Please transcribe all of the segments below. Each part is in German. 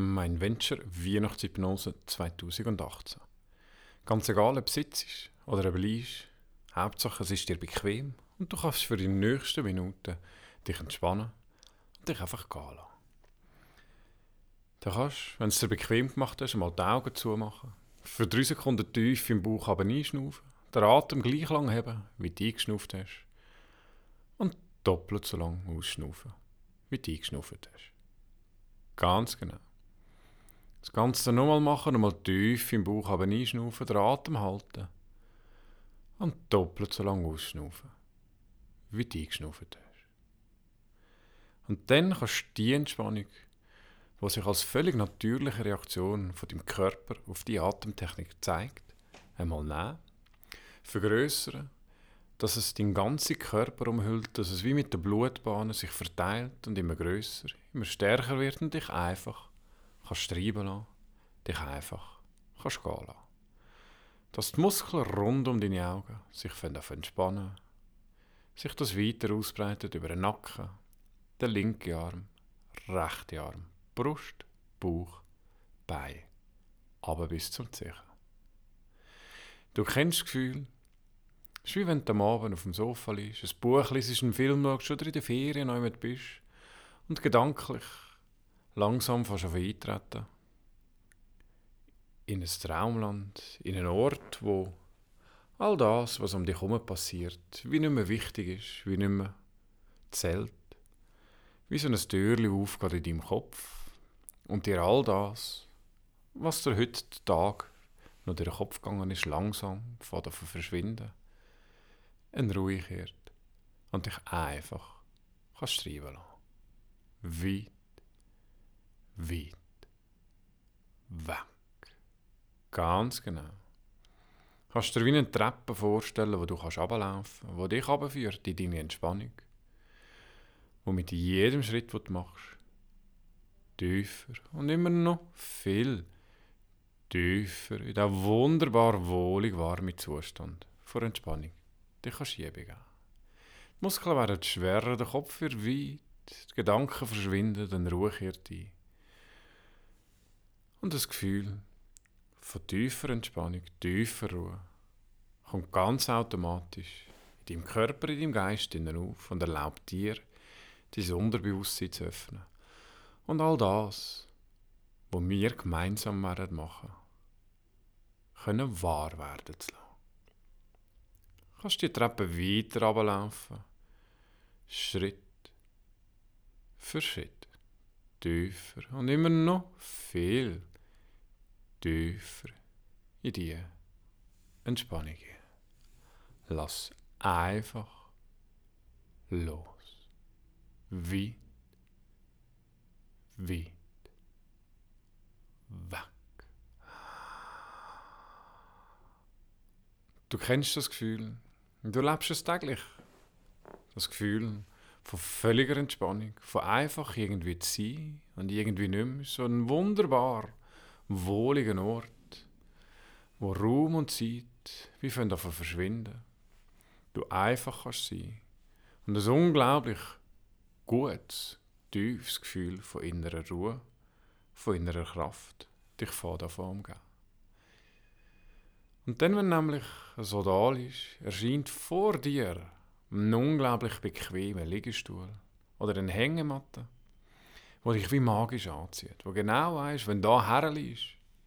Mein Venture Weihnachtshypnose 2018. Ganz egal, ob du sitzt oder ob du liegst, Hauptsache es ist dir bequem und du kannst für die nächsten Minuten dich entspannen und dich einfach gehen lassen. Du kannst, wenn es dir bequem gemacht hast, mal die Augen zumachen, für 3 Sekunden tief im Bauch einschnaufen, den Atem gleich lang haben, wie du eingeschnauft hast und doppelt so lang ausschnaufen, wie du eingeschnauft hast. Ganz genau. Das Ganze dann nochmal machen, nochmal tief im Bauch einschnaufen, den Atem halten und doppelt so lang ausschnaufen, wie du eingeschnauft hast. Und dann kannst du die Entspannung, die sich als völlig natürliche Reaktion von deinem Körper auf die Atemtechnik zeigt, einmal nehmen, vergrößern, dass es deinen ganzen Körper umhüllt, dass es wie mit den Blutbahnen sich verteilt und immer grösser, immer stärker wird und dich einfach kannst treiben lassen, dich einfach kannst gehen lassen. Dass die Muskeln rund um deine Augen sich entspannen, sich das weiter ausbreitet über den Nacken, den linken Arm, rechten Arm, Brust, Bauch, Bein, aber bis zum Zehen. Du kennst das Gefühl, es ist wie wenn du am Abend auf dem Sofa liegst, ein Buch liest, einen Film schaust oder in der Ferien noch jemand bist und gedanklich langsam fast auf eintreten in ein Traumland, in einen Ort, wo all das, was um dich herum passiert, wie nicht mehr wichtig ist, wie nicht mehr zählt, wie so ein Türchen aufgeht in deinem Kopf und dir all das, was dir heute Tag noch durch den Kopf gegangen ist, langsam von davon verschwinden, eine Ruhe kehrt und dich einfach kannst treiben lassen. Weit, weit, weg. Ganz genau. Kannst du dir wie eine Treppe vorstellen, wo du runterlaufen kannst, die dich runterführt in deine Entspannung, wo mit jedem Schritt, den du machst, tiefer und immer noch viel tiefer in diesen wunderbar wohlig warmen Zustand vor Entspannung dich kannst begeben. Die Muskeln werden schwerer, der Kopf wird weit, die Gedanken verschwinden, dann Ruhe kehrt ein. Und das Gefühl von tiefer Entspannung, tiefer Ruhe kommt ganz automatisch in deinem Körper, in deinem Geist auf und erlaubt dir, dein Unterbewusstsein zu öffnen. Und all das, was wir gemeinsam werden machen, können wahr werden zu lassen. Du kannst die Treppe weiter runterlaufen, Schritt für Schritt, tiefer und immer noch viel tiefer in die Entspannung gehen. Lass einfach los. Weit, weit, weg. Du kennst das Gefühl, du lebst es täglich. Das Gefühl von völliger Entspannung, von einfach irgendwie zu sein und irgendwie nicht mehr. So ein wunderbar wohliger Ort, wo Raum und Zeit wie davon verschwinden. Du einfach kannst sein. Und ein unglaublich gutes, tiefes Gefühl von innerer Ruhe, von innerer Kraft dich davon umgeben. Und dann, wenn nämlich so da ist, erscheint vor dir ein unglaublich bequemer Liegestuhl oder eine Hängematte, die dich wie magisch anzieht, wo genau weisst, wenn du da herliegst,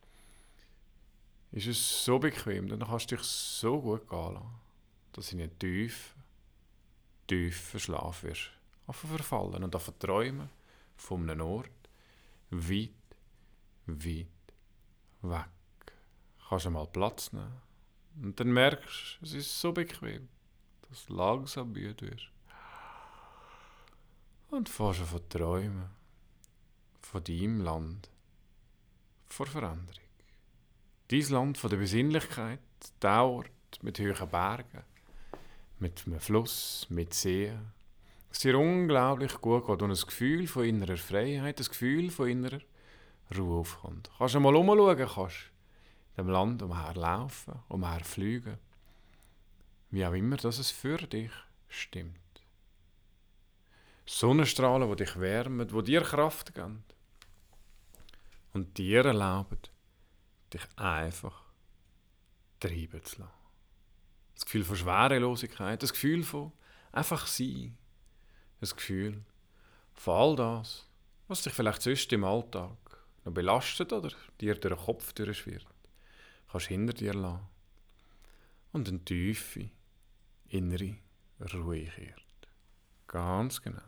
ist es so bequem, dann kannst du dich so gut gehen lassen, dass in einen tiefen Schlaf wirst verfallen und träumen von einem Ort weit, weit weg. Kannst du mal Platz nehmen und dann merkst du, es ist so bequem, dass du langsam müde wirst. Und fährst von träumen von deinem Land, von Veränderung. Dein Land von der Besinnlichkeit, der Ort mit hohen Bergen, mit einem Fluss, mit Seen. Es dir unglaublich gut geht und ein Gefühl von innerer Freiheit, ein Gefühl von innerer Ruhe aufkommt. Kannst du mal umschauen, kannst in dem Land umherlaufen, umherfliegen. Wie auch immer, dass es für dich stimmt. Sonnenstrahlen, die dich wärmen, die dir Kraft geben. Und dir erlauben, dich einfach treiben zu lassen. Das Gefühl von Schwerelosigkeit, das Gefühl von einfach sein. Das Gefühl von all das, was dich vielleicht sonst im Alltag noch belastet oder dir durch den Kopf durchschwirrt, kannst du hinter dir lassen und eine tiefe, innere Ruhe kehrt. Ganz genau.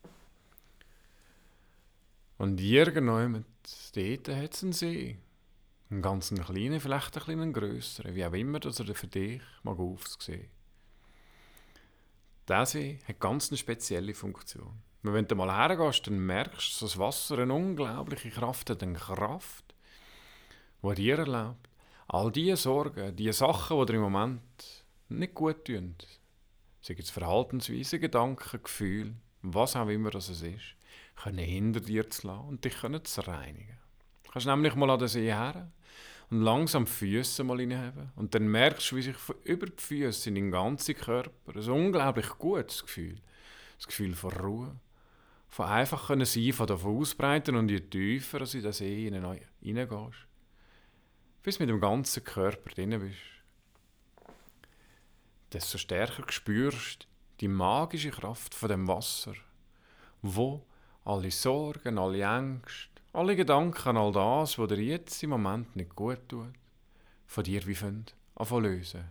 Und irgendjemand dort hat es einen See. Einen ganz kleinen, vielleicht ein bisschen grösseren, wie auch immer, dass er für dich mag aussehen. Dieser See hat ganz eine spezielle Funktion. Wenn du mal hergehst, dann merkst du, dass das Wasser eine unglaubliche Kraft hat. Eine Kraft, die dir erlaubt, all diese Sorgen, diese Sachen, die dir im Moment nicht gut tun, sei es Verhaltensweisen, Gedanken, Gefühle, was auch immer das ist, können hinter dir zu lassen und dich zu reinigen. Du kannst nämlich mal an den See her und langsam die Füße mal hineinheben. Und dann merkst du, wie sich über die Füße in deinen ganzen Körper ein unglaublich gutes Gefühl, das Gefühl von Ruhe, von einfach können sein, von davon ausbreiten und je tiefer als in den See hineingehst, bis du mit dem ganzen Körper drin bist, desto stärker spürst du die magische Kraft von dem Wasser, wo alle Sorgen, alle Ängste, alle Gedanken, all das, was dir jetzt im Moment nicht gut tut, von dir wie anfangen lösen.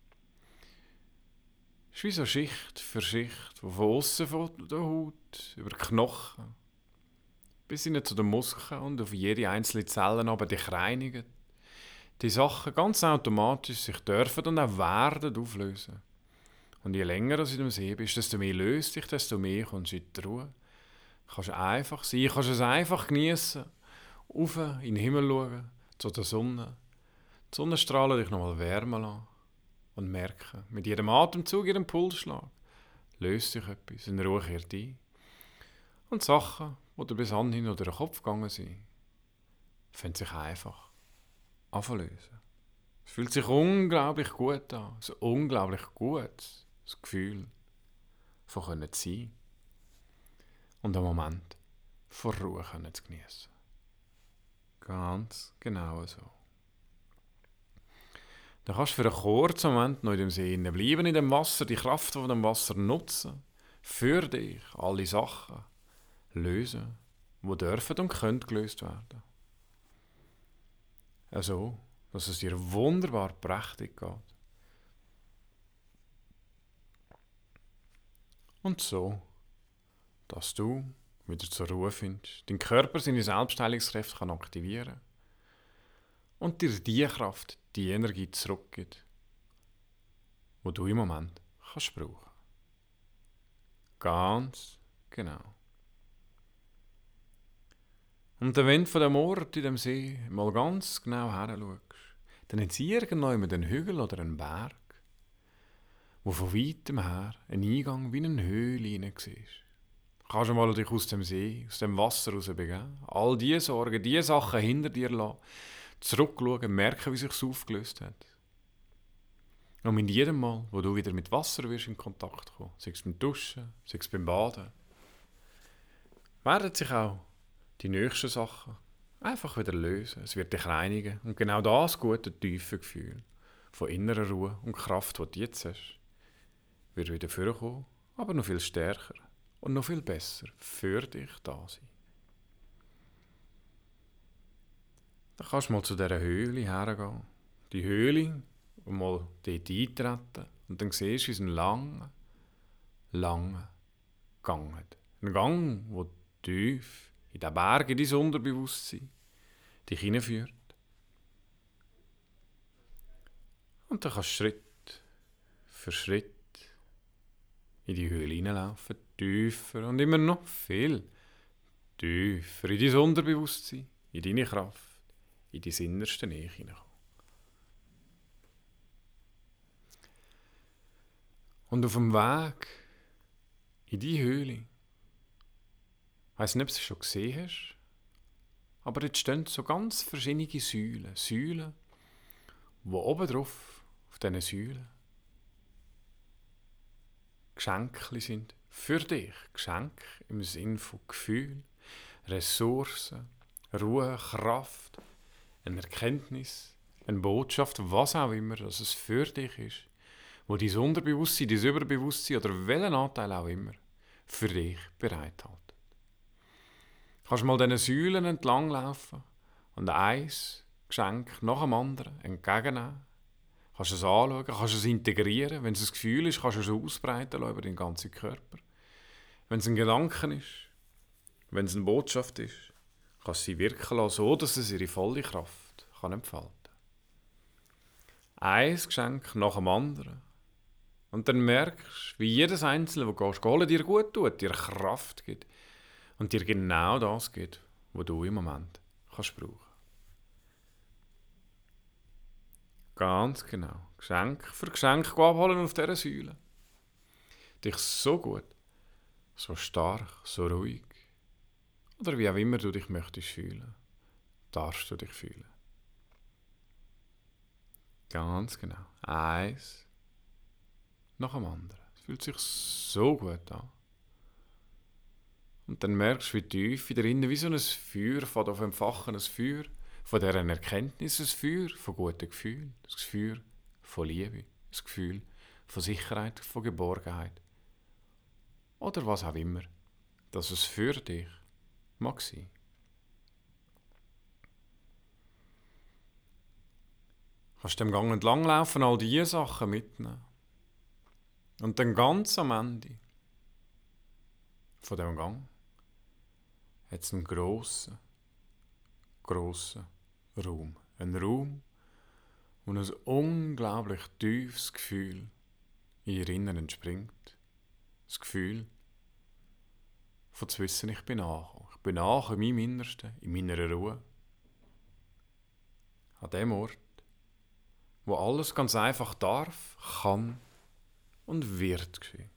Es ist wie so Schicht für Schicht, die von außen von der Haut, über die Knochen, bis hin zu den Muskeln und auf jede einzelne Zelle aber dich reinigen. Die Sachen ganz automatisch sich dürfen und auch werden auflösen. Und je länger du in dem See bist, desto mehr löst dich, desto mehr kommst du in die Ruhe. Kannst einfach sein, kannst es einfach genießen, rauf in den Himmel schauen, zu der Sonne, die Sonnenstrahlen dich nochmal wärmen lassen und merken, mit jedem Atemzug, jedem Pulsschlag löst sich etwas, in Ruhe kehrt ein. Und Sachen, die dir bis anhin durch den Kopf gegangen sind, finden sich einfach lösen. Es fühlt sich unglaublich gut an, ein unglaublich gutes Gefühl von können sein und einen Moment von Ruhe können zu genießen. Ganz genau so. Dann kannst du für einen kurzen Moment noch in dem See bleiben, in dem Wasser, die Kraft von dem Wasser nutzen, für dich alle Sachen lösen, die dürfen und können gelöst werden. Also, dass es dir wunderbar prächtig geht. Und so, dass du wieder zur Ruhe findest, dein Körper seine Selbstheilungskräfte aktivieren kann und dir die Kraft, die Energie zurückgibt, die du im Moment kannst brauchen. Ganz genau. Und wenn du von dem Ort in dem See mal ganz genau her schaust, dann hat es irgendjemand einen Hügel oder einen Berg, wo von weitem her ein Eingang wie eine Höhle hinein siehst. Kannst du mal dich aus dem See, aus dem Wasser raus begeben, all diese Sorgen, diese Sachen hinter dir lassen, zurückschauen, merken, wie sich es aufgelöst hat. Und mit jedem Mal, wo du wieder mit Wasser wirst in Kontakt kommen, sei es beim Duschen, sei es beim Baden, werden sich auch die nächsten Sachen einfach wieder lösen. Es wird dich reinigen. Und genau das gute, tiefe Gefühl von innerer Ruhe und Kraft, die du jetzt hast, wird wieder vorkommen, aber noch viel stärker und noch viel besser für dich da sein. Dann kannst du mal zu dieser Höhle hergehen. Die Höhle und mal dort eintreten. Und dann siehst du, wie es einen langen, langen Gang hat. Ein Gang, der tief in den Bergen, in dein Unterbewusstsein dich hineinführt. Und dann kannst du Schritt für Schritt in die Höhle hineinlaufen, tiefer und immer noch viel tiefer in dein Unterbewusstsein, in deine Kraft, in dein innerste Nähe hineinkommen. Und auf dem Weg in die Höhle, ich weiss nicht, ob du es schon gesehen hast, aber jetzt stehen so ganz verschiedene Säulen, die oben drauf, auf diesen Säulen, Geschenke sind für dich. Geschenke im Sinn von Gefühl, Ressourcen, Ruhe, Kraft, eine Erkenntnis, eine Botschaft, was auch immer, dass es für dich ist, wo dein Unterbewusstsein, dein Überbewusstsein oder welchen Anteil auch immer für dich bereithält. Du kannst mal diesen Säulen entlanglaufen und ein Geschenk nach dem anderen entgegennehmen. Kannst es anschauen, kannst es integrieren. Wenn es ein Gefühl ist, kannst du es ausbreiten lassen über deinen ganzen Körper. Wenn es ein Gedanke ist, wenn es eine Botschaft ist, kannst du sie wirken lassen, so dass es ihre volle Kraft kann entfalten kann. Ein Geschenk nach dem anderen. Und dann merkst du, wie jedes Einzelne, das du holen, dir gut tut, dir Kraft gibt und dir genau das gibt, was du im Moment kannst brauchen. Ganz genau. Geschenk für Geschenk abholen auf dieser Säule. Dich so gut, so stark, so ruhig oder wie auch immer du dich möchtest fühlen, darfst du dich fühlen. Ganz genau. Eins nach dem anderen. Es fühlt sich so gut an. Und dann merkst du, wie tief in dir innen, wie so ein Feuer von auf entfachen, ein Feuer von dieser Erkenntnis, ein Feuer von guten Gefühlen, ein Feuer von Liebe, ein Gefühl von Sicherheit, von Geborgenheit. Oder was auch immer, dass es für dich mag sein. Du kannst dem Gang entlang laufen, all diese Sachen mitnehmen. Und dann ganz am Ende von diesem Gang hat es einen grossen Raum. Ein Raum, wo ein unglaublich tiefes Gefühl in ihr Inneren entspringt. Das Gefühl von zu wissen, ich bin angekommen. Ich bin angekommen in meinem Innersten, in meiner Ruhe. An dem Ort, wo alles ganz einfach darf, kann und wird geschehen.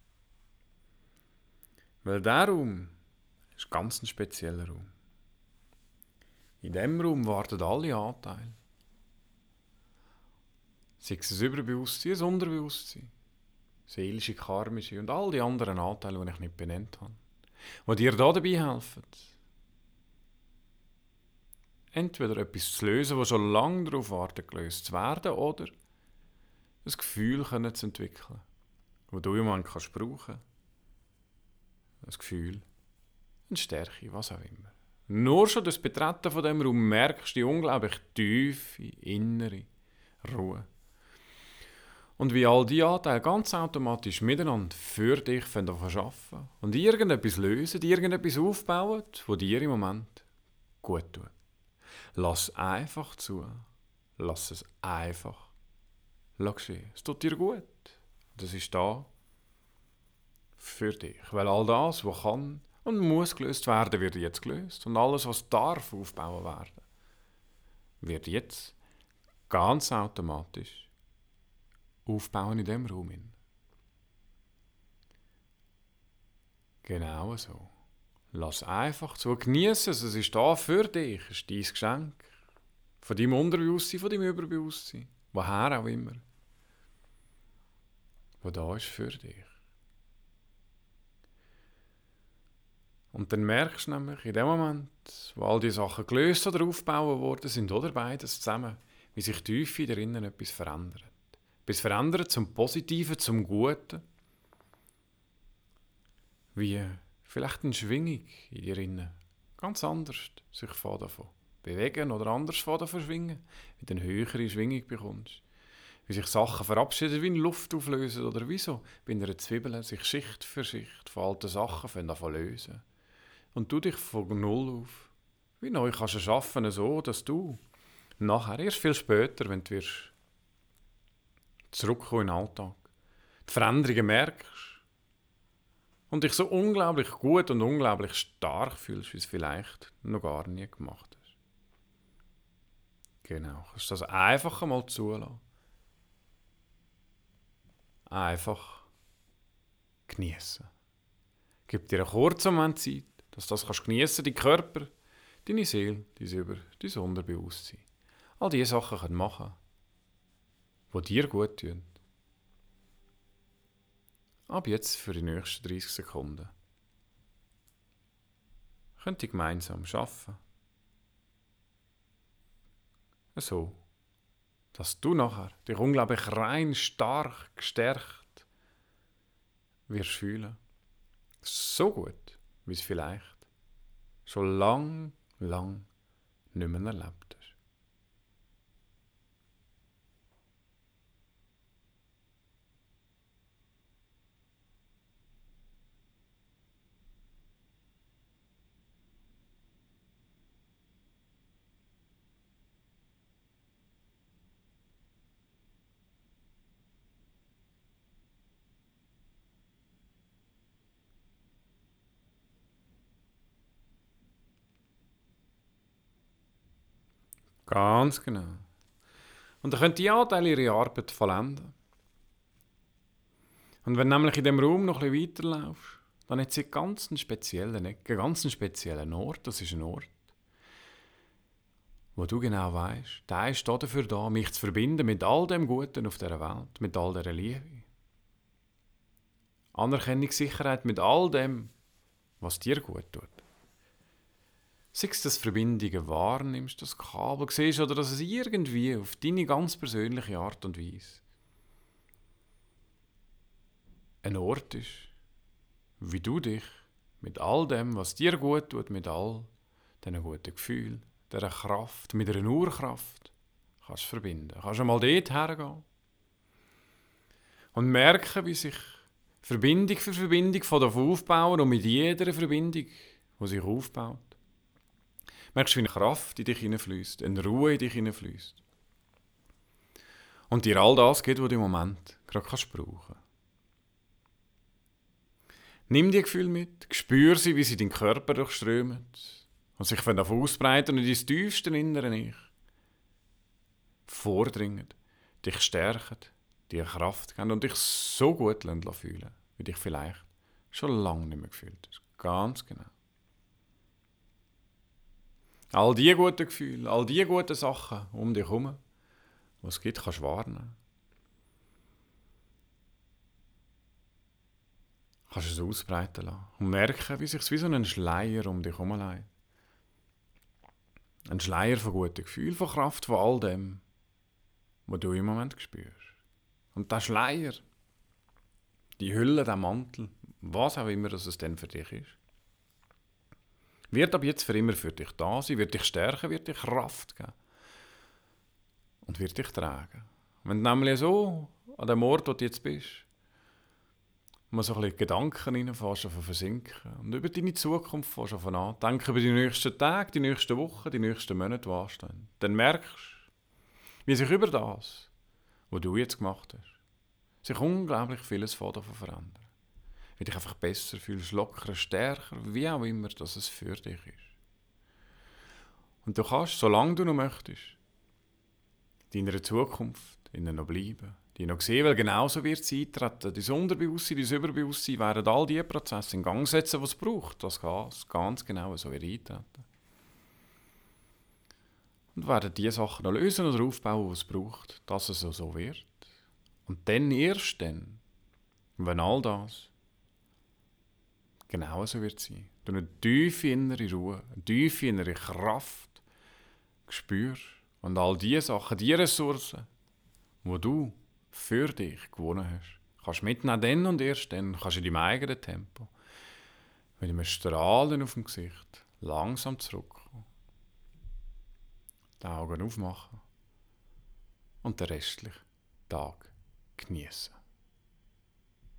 Weil dieser Raum ist ganz ein spezieller Raum. In diesem Raum warten alle Anteile. Sei es ein Überbewusstsein, ein Unterbewusstsein, seelische, karmische und all die anderen Anteile, die ich nicht benannt habe, die dir da dabei helfen, entweder etwas zu lösen, das schon lange darauf wartet, gelöst zu werden, oder ein Gefühl zu entwickeln, das du im Moment brauchen kannst. Ein Gefühl, eine Stärke, was auch immer. Nur schon das Betreten von dem Raum merkst du die unglaublich tiefe, innere Ruhe. Und wie all die Anteile ganz automatisch miteinander für dich arbeiten und irgendetwas lösen, irgendetwas aufbauen, das dir im Moment gut tut. Lass einfach zu. Lass es einfach geschehen. Es tut dir gut. Das ist da für dich. Weil all das, was kann und muss gelöst werden, wird jetzt gelöst. Und alles, was darf aufbauen werden, wird jetzt ganz automatisch aufbauen in diesem Raum. Genau so. Lass einfach zu. Genieße es. Es ist da für dich. Es ist dein Geschenk. Von deinem Unterbewusstsein, von deinem Überbewusstsein. Woher auch immer. Was da ist für dich. Und dann merkst du nämlich in dem Moment, wo all die Sachen gelöst oder aufgebaut worden sind, oder beides zusammen, wie sich tief in dir innen etwas verändert. Etwas verändert zum Positiven, zum Guten. Wie vielleicht eine Schwingung in dir innen ganz anders sich davon bewegen oder anders davon schwingen, wie du eine höhere Schwingung bekommst. Wie sich Sachen verabschieden, wie in Luft auflösen oder wie so bei einer Zwiebel sich Schicht für Schicht von alten Sachen lösen. Und du dich von Null auf wie neu kannst du arbeiten, so dass du nachher, erst viel später, wenn du wirst zurückkommen in den Alltag, die Veränderungen merkst und dich so unglaublich gut und unglaublich stark fühlst, wie es vielleicht noch gar nie gemacht hast. Genau, kannst du das einfach einmal zulassen. Einfach genießen. Gib dir einen kurzen Moment Zeit, dass du das kannst geniessen, deinen Körper, deine Seele, dein Unterbewusstsein. All diese Sachen können machen, die dir gut tun. Ab jetzt für die nächsten 30 Sekunden könnt ihr gemeinsam arbeiten, So, dass du nachher dich unglaublich rein, stark, gestärkt wirst fühlen. So gut, wie es vielleicht schon lang nicht mehr erlebt hast. Ganz genau. Und dann können die Anteile ihre Arbeit vollenden. Und wenn du nämlich in dem Raum noch ein bisschen weiterlaufst, dann hat sie einen ganz speziellen Ecke, einen ganz speziellen Ort. Das ist ein Ort, wo du genau weißt, der ist dafür da, mich zu verbinden mit all dem Guten auf dieser Welt, mit all dieser Liebe. Anerkennung, Sicherheit, mit all dem, was dir gut tut. Sei es, dass du Verbindungen wahrnimmst, das Kabel siehst oder dass es irgendwie auf deine ganz persönliche Art und Weise ein Ort ist, wie du dich mit all dem, was dir gut tut, mit all diesen guten Gefühlen, dieser Kraft, mit einer Urkraft, kannst verbinden. Kannst einmal dort hergehen und merken, wie sich Verbindung für Verbindung von davon aufbauen und mit jeder Verbindung, die sich aufbaut, merkst du, wie eine Kraft in dich hineinfließt, eine Ruhe in dich hineinfließt. Und dir all das geht, was du im Moment gerade brauchen kannst. Nimm die Gefühle mit, spür sie, wie sie deinen Körper durchströmen und sich davon ausbreiten und ins tiefste innere Ich vordringen, dich stärken, dir Kraft geben und dich so gut fühlen lassen, wie dich vielleicht schon lange nicht mehr gefühlt hast. Ganz genau. All die guten Gefühle, all die guten Sachen um dich herum, die es gibt, kannst du wahrnehmen. Kannst du es ausbreiten lassen und merken, wie sich wie so ein Schleier um dich herum legt. Ein Schleier von guten Gefühlen, von Kraft, von all dem, was du im Moment spürst. Und der Schleier, die Hülle, der Mantel, was auch immer es denn für dich ist, wird ab jetzt für immer für dich da sein, wird dich stärken, wird dich Kraft geben und wird dich tragen. Wenn du nämlich so an dem Ort, wo du jetzt bist, mal so ein bisschen Gedanken reinfährst, von versinken und über deine Zukunft fährst, von nachdenken, über die nächsten Tage, die nächsten Wochen, die nächsten Monate, die anstehen, dann merkst du, wie sich über das, was du jetzt gemacht hast, sich unglaublich vieles davon verändert. Wie dich einfach besser fühlst, lockerer, stärker, wie auch immer, dass es für dich ist. Und du kannst, solange du noch möchtest, in deiner Zukunft innen noch bleiben, die noch sehen, weil genauso wird es eintreten. Dein Unterbewusstsein, dein Überbewusstsein werden all die Prozesse in Gang setzen, die es braucht. Das ganz genau so wird eintreten. Und werden die Sachen noch lösen oder aufbauen, die es braucht, dass es so wird. Und dann, erst dann, wenn all das genau so wird sein, du eine tiefe innere Ruhe, eine tiefe innere Kraft spürst und all die Sachen, die Ressourcen, die du für dich gewonnen hast, kannst mitnehmen, dann und erst dann, kannst du in deinem eigenen Tempo, mit einem Strahlen auf dem Gesicht, langsam zurückkommen, die Augen aufmachen und den restlichen Tag genießen.